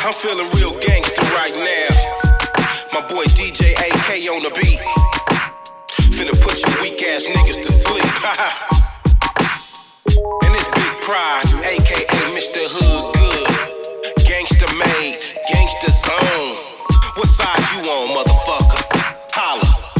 I'm feeling real gangster right now. My boy DJ AK on the beat. Finna put you weak ass niggas to sleep. And it's Big Pride, aka Mr. Hood Good. Gangster made, gangster zone. What side you on, motherfucker? Holla.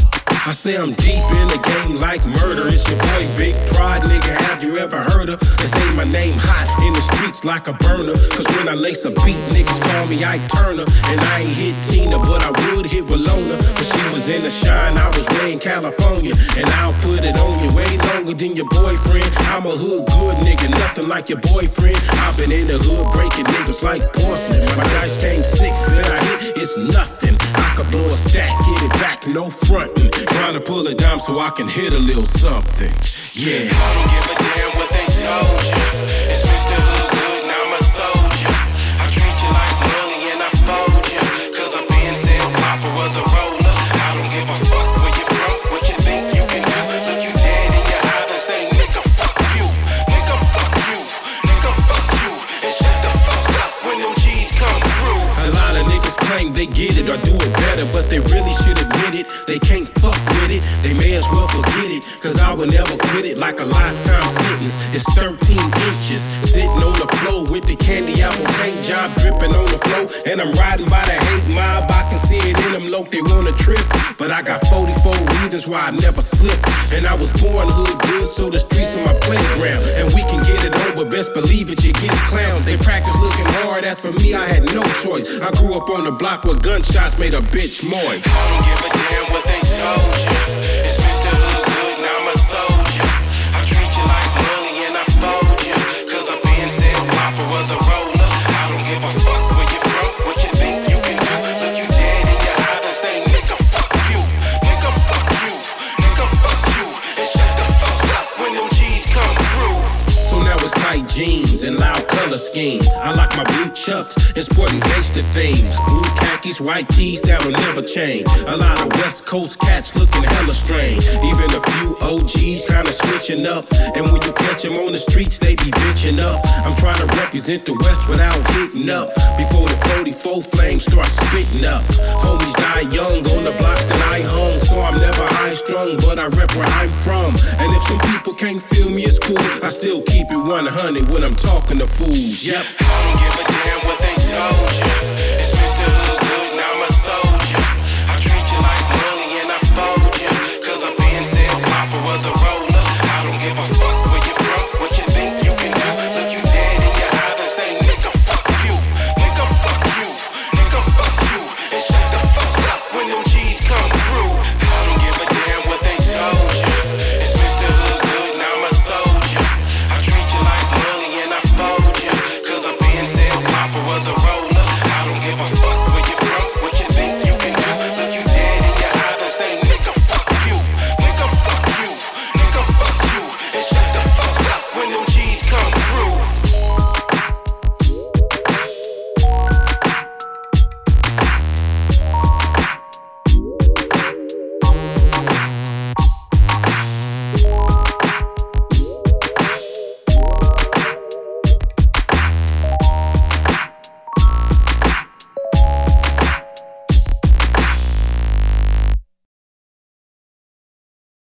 I say I'm deep in the game like murder. It's your boy Big Pride, nigga. Have you ever heard of? They say my name hot in the streets like a burner. Cause when I lace a beat, niggas call me Ike Turner. And I ain't hit Tina, but I would hit Walona. But she was in the shine, I was way in California. And I'll put it on you way longer than your boyfriend. I'm a hood good nigga, nothing like your boyfriend. I've been in the hood breaking niggas like porcelain. My dice came sick, then I hit, it's nothing. I could blow a stack, get it back, no frontin'. Trying to pull it down so I can hit a little something. Yeah. I don't give a damn what they told you. It's Mr. Hood Good, now I'm a soldier. I treat you like money and I fold you. Cause a Ben said Papa was a roller. I don't give a fuck where you from, what you think you can do. Look you dead in your eyes and say, nigga, fuck you. Nigga, fuck you. Nigga, fuck you. And shut the fuck up when them G's come through. A lot of niggas claim they get it or do it better, but they really should admit it. They can't fuck with it, they may as well forget it. Cause I would never quit it like a lifetime sentence. It's 13 inches, sitting on the floor with the candy apple paint job dripping on the floor. And I'm riding by the hate mob, I can see it in them low, they wanna trip. But I got 44 reasons why I never slip. And I was born hood good, so the streets are my playground. And we can get it over, best believe it, you get clowned. They practice looking hard, as for me, I had no choice. I grew up on the block where gunshots made a bitch moist. I don't give a damn what they told you. It's Mr. Hood Good, now I'm a soldier. I treat you like money and I fold you. Cause a Ben said Papa was a roller. I don't give a fuck where you from, what you think you can do. Look you dead in your eyes and say, nigga, fuck you. Nigga, fuck you. Nigga, fuck you. And shut the fuck up when them G's come through. So now it's tight jeans and loud color schemes. I like my blue chucks and sporting gangster themes. Blue khakis, white tees, that'll never change. A lot of West Coast cats looking hella strange. Even a few OGs kinda switching up. And when you catch them on the streets, they be bitching up. I'm trying to represent the West without hitting up. Before the 44 flames start spitting up. Homies die young on the blocks that I hung. So I'm never high strung, but I rep where I'm from. And if some people can't feel me, it's cool. I still keep it 100 when I'm talking to fools. Yep. I don't give a damn